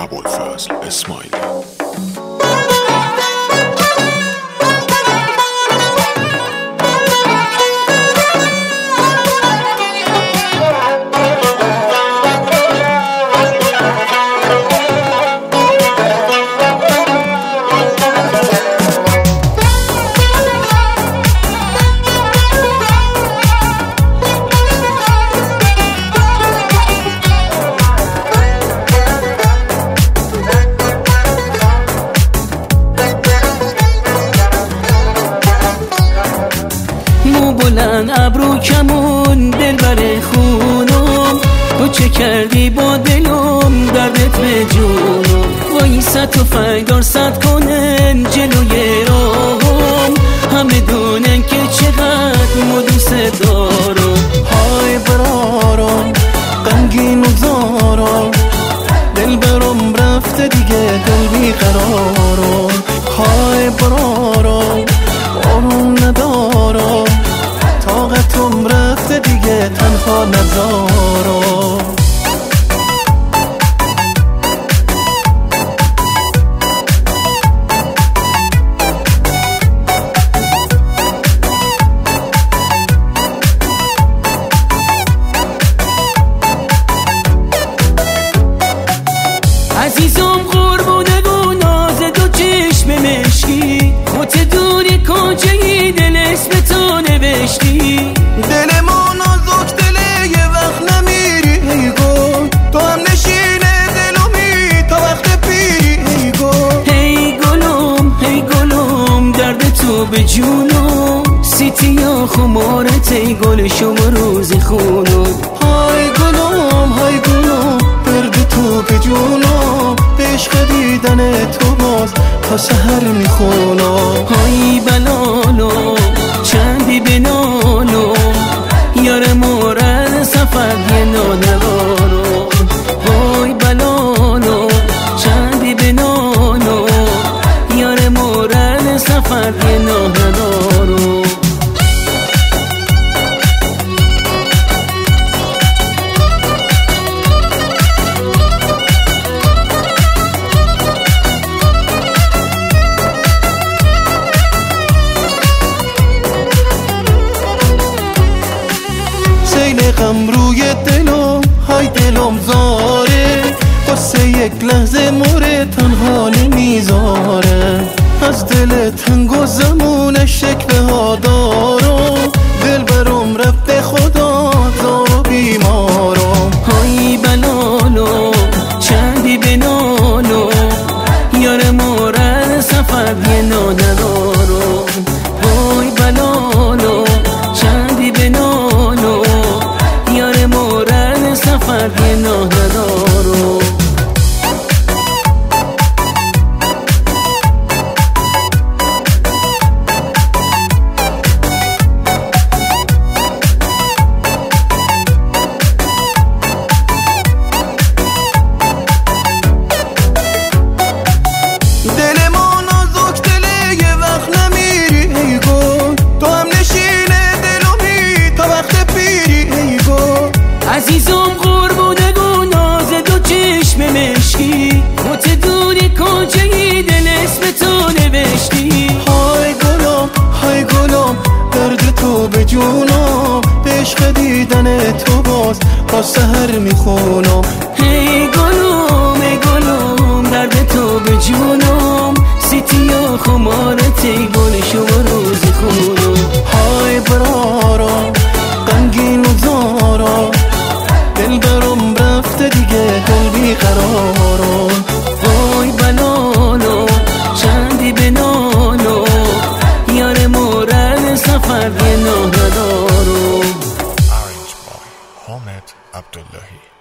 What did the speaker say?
ابوالفضل اسماعیلی. بلند ابرو کمون دلبر خونم، تو چه کردی با دلم دردت به جونم. وای صد تفنگ دار صد کنن جلوی راهم، همه دونن که چقدر ما دوست دارم. های برارم غمگین و زارم، دلبرم رفته دیگه دل بیقرارم. های برارم آروم ندارم، طاقتم رفته دیگه تنها نذارم. عزیزم قربونه و ناز دو چشم مشکی، خودت دوری کجایی دل اسم تو نوشتی. دل ما نازک دله یه وقت نمیری ای گل، تو هم نشینه دلمی تا وقت پیری ای گل. هی گلم درد تو به جونم، سیتیا خمارت ای گل شما روز خونم. های گلم درد تو به جونم، به عشق دیدن تو باز تا سحر میخونم. های بلالم چندی بنالم، یار مورد سفر یه نانوارم. های بلالم چندی بنالم، یار مورد سفر یه نانوارم. سیل غم روی دلم، های دلم زاره، قصه یک لحظه مورد تنها نمیذاره. از دل تنگ و زمونش شکوه ها دارم، دل برم رفته خدا زار و بیمارم. های بلالم چندی بنالم، یار مورد سفر یه نانوارم. های بلالم چندی بنالم، یار مورد سفر یه نانوارم. دل ما نازک دله یه وقت نمیری ای گل، تو هم نشینه دلمی تا وقت پیری ای گل. عزیزم قربونه و ناز دو چشم مشکی، خودت دوری کجایی دل اسم تو نوشتی. های گلم درد تو به جونم، به عشق دیدن تو باز تا سحر میخونم. هی گلم درد تو به جونم، سیتیا خمارت ای گل شما روز خونم. های برارم غمگین و زارم، دلبرم رفته دیگه دل بیقرارم. وای بلالم چندی بنالم، یار مورد سفر یه نانوارم. Arranged by Ahmed Abdullahi.